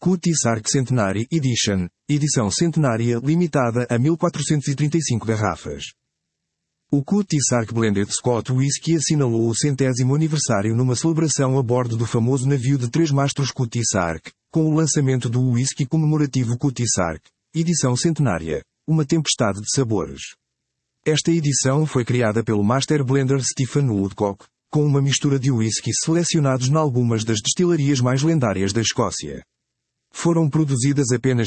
Cootie-Sark Centenary Edition, edição centenária limitada a 1435 garrafas. O Cootie-Sark Blended Scotch Whisky assinalou o 100º aniversário numa celebração a bordo do famoso navio de 3 mastros Cootie-Sark, com o lançamento do whisky comemorativo Cootie-Sark, edição centenária, uma tempestade de sabores. Esta edição foi criada pelo Master Blender Stephen Woodcock, com uma mistura de whisky selecionados em algumas das destilarias mais lendárias da Escócia. Foram produzidas apenas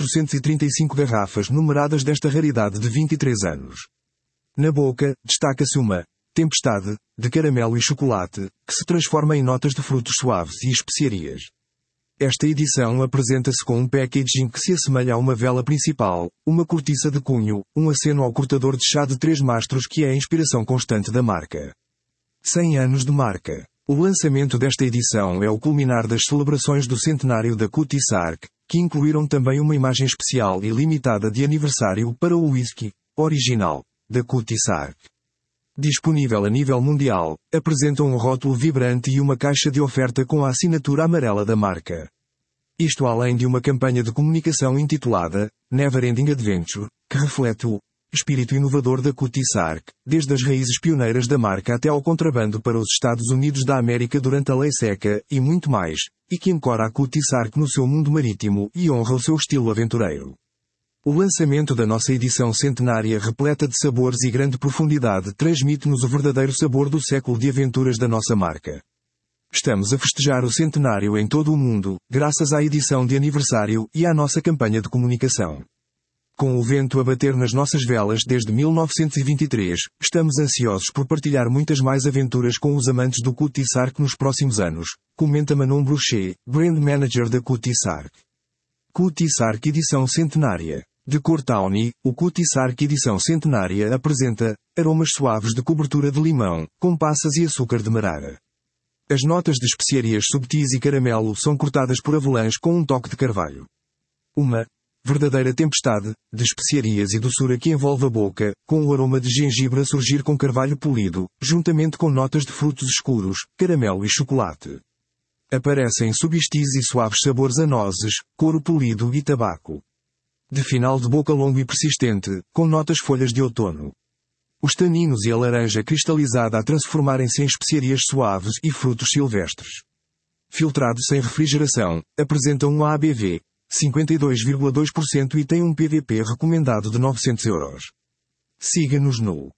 1435 garrafas numeradas desta raridade de 23 anos. Na boca, destaca-se uma tempestade de caramelo e chocolate, que se transforma em notas de frutos suaves e especiarias. Esta edição apresenta-se com um packaging que se assemelha a uma vela principal, uma cortiça de cunho, um aceno ao cortador de chá de 3 mastros que é a inspiração constante da marca. 100 anos de marca. O lançamento desta edição é o culminar das celebrações do centenário da Cootie-Sark, que incluíram também uma imagem especial e limitada de aniversário para o whisky original da Cootie-Sark. Disponível a nível mundial, apresenta um rótulo vibrante e uma caixa de oferta com a assinatura amarela da marca. Isto além de uma campanha de comunicação intitulada Never Ending Adventure, que reflete o espírito inovador da Cootie-Sark, desde as raízes pioneiras da marca até ao contrabando para os Estados Unidos da América durante a Lei Seca, e muito mais, e que ancora a Cootie-Sark no seu mundo marítimo e honra o seu estilo aventureiro. O lançamento da nossa edição centenária repleta de sabores e grande profundidade transmite-nos o verdadeiro sabor do século de aventuras da nossa marca. Estamos a festejar o centenário em todo o mundo, graças à edição de aniversário e à nossa campanha de comunicação. Com o vento a bater nas nossas velas desde 1923, estamos ansiosos por partilhar muitas mais aventuras com os amantes do Cootie-Sark nos próximos anos, comenta Manon Bruchet, Brand Manager da Cootie-Sark. Cootie-Sark edição centenária. De cor tawny, o Cootie-Sark edição centenária apresenta aromas suaves de cobertura de limão, com passas e açúcar de marara. As notas de especiarias subtis e caramelo são cortadas por avalanche com um toque de carvalho. Uma verdadeira tempestade de especiarias e doçura que envolve a boca, com o aroma de gengibre a surgir com carvalho polido, juntamente com notas de frutos escuros, caramelo e chocolate. Aparecem subtis e suaves sabores a nozes, couro polido e tabaco. De final de boca longo e persistente, com notas folhas de outono. Os taninos e a laranja cristalizada a transformarem-se em especiarias suaves e frutos silvestres. Filtrado sem refrigeração, apresentam um ABV 52,2% e tem um PVP recomendado de 900 €. Siga-nos no